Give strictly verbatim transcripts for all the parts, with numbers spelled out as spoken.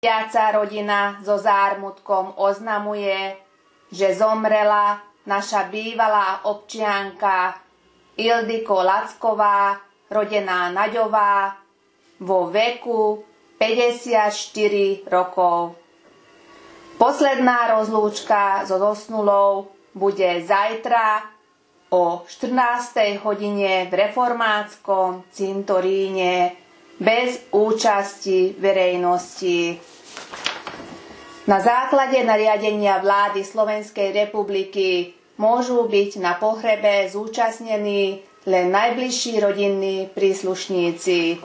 Veriaca rodina so zármutkom oznamuje, že zomrela naša bývalá občianka Ildiko Lacková, rodená Naďová, vo veku päťdesiatštyri rokov. Posledná rozlúčka so zosnulou bude zajtra o štrnástej hodine v reformátskom cintoríne bez účasti verejnosti. Na základe nariadenia vlády Slovenskej republiky môžu byť na pohrebe zúčastnení len najbližší rodinní príslušníci.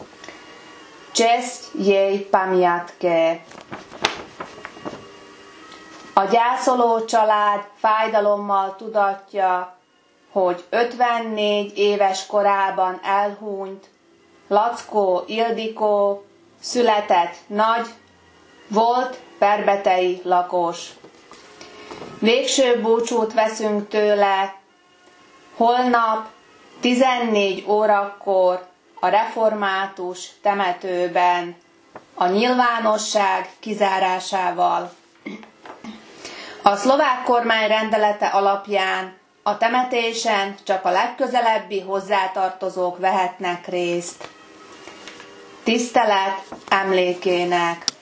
Česť jej pamiatke. A gyászoló család fájdalommal tudatja, hogy ötvennégy éves korában elhunyt Lackó Ildikó született Nagy, volt perbetei lakos. Végső búcsút veszünk tőle holnap tizennégy órakor a református temetőben a nyilvánosság kizárásával. A szlovák kormány rendelete alapján a temetésen csak a legközelebbi hozzátartozók vehetnek részt. Tisztelet emlékének!